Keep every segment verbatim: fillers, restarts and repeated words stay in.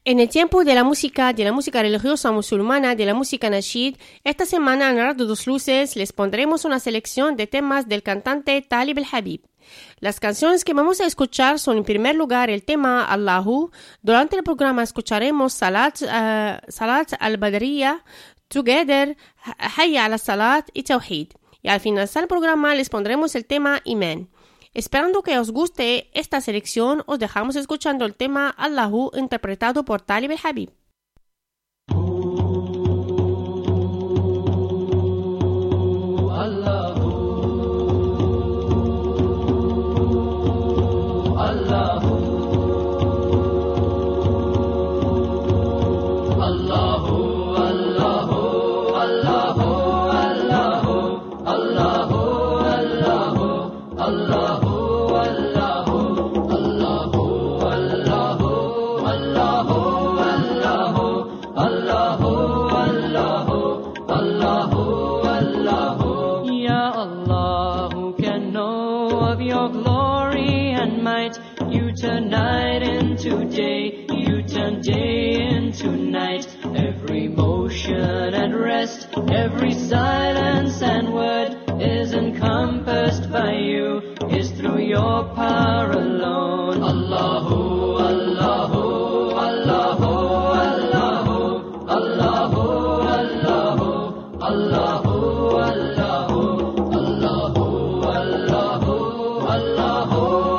En el tiempo de la música, de la música religiosa musulmana, de la música nashid, esta semana en Radio Dos Luces les pondremos una selección de temas del cantante Talib El Habib. Las canciones que vamos a escuchar son en primer lugar el tema Allahu. Durante el programa escucharemos Salat, uh, Salat al-Badriya, Together, Hayya ala Salat y Tawhid. Y al finalizar el programa les pondremos el tema Iman. Esperando que os guste esta selección, os dejamos escuchando el tema Allahu interpretado por Talib El Habib. Night into day, you turn day into night. Every motion and rest, every silence and word is encompassed by you, is through your power alone. Allahu, Allahu, Allahu, Allahu, Allahu, Allahu, Allahu, Allahu, Allahu, Allahu, Allahu.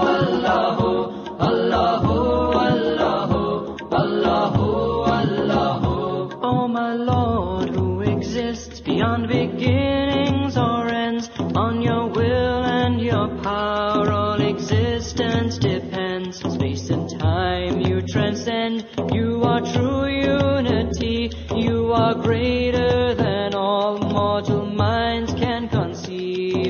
Beyond beginnings or ends, on your will and your power all existence depends. Space and time you transcend, you are true unity, you are greater than all mortal minds can conceive.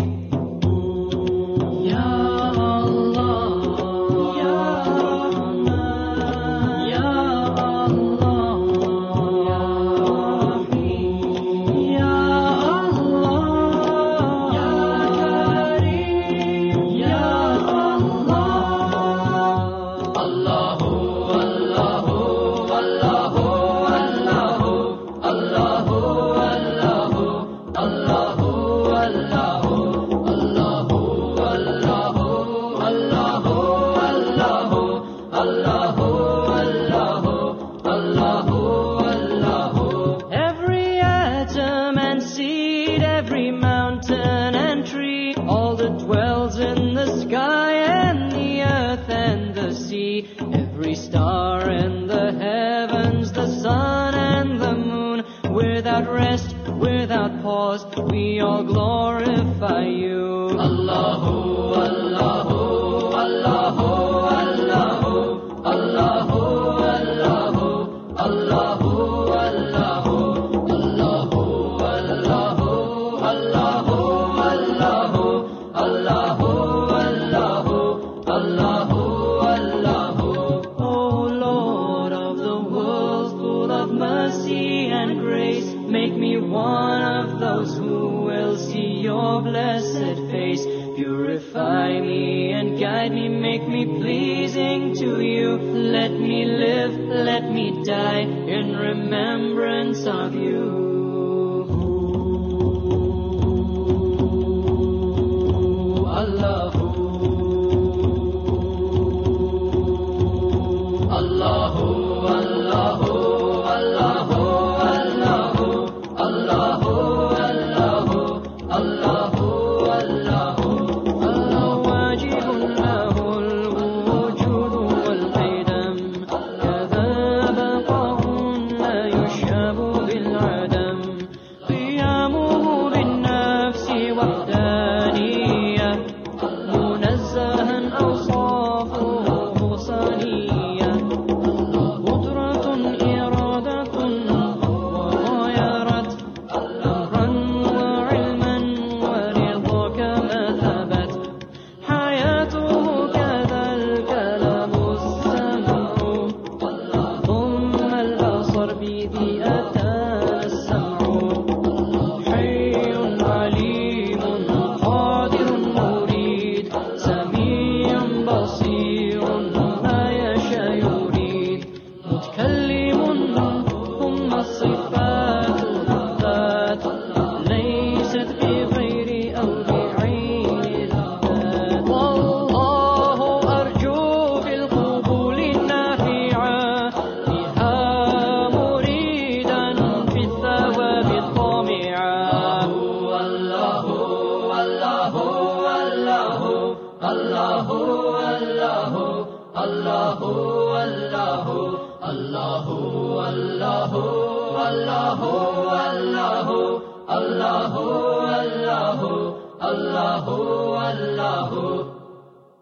We all glorify you. Allahu, Allahu, Allahu, Allahu, Allahu, Allahu, Allahu, Allahu, Allahu, Allahu, Allahu, Allahu, Allahu, Allahu, Allahu. Oh Lord of the world, full of mercy and grace, make me one of those who will see your blessed face. Purify me and guide me, make me pleasing to you. Let me live, let me die in remembrance of you. Allahu, Allahu, Allahu, Allahu, Allahu, Allahu, Allahu, Allahu, Allahu, Allah wajib lahu al-wujud wal-qidam, kadha baqahun la yushabu bil-adam, qiyamuhu bin-nafsi wahdaniyah, munazzahan awsafuhu saniyah, qudratun Allahu, Allahu, Allahu, Allahu, Allahu, Allahu, Allahu, Allahu.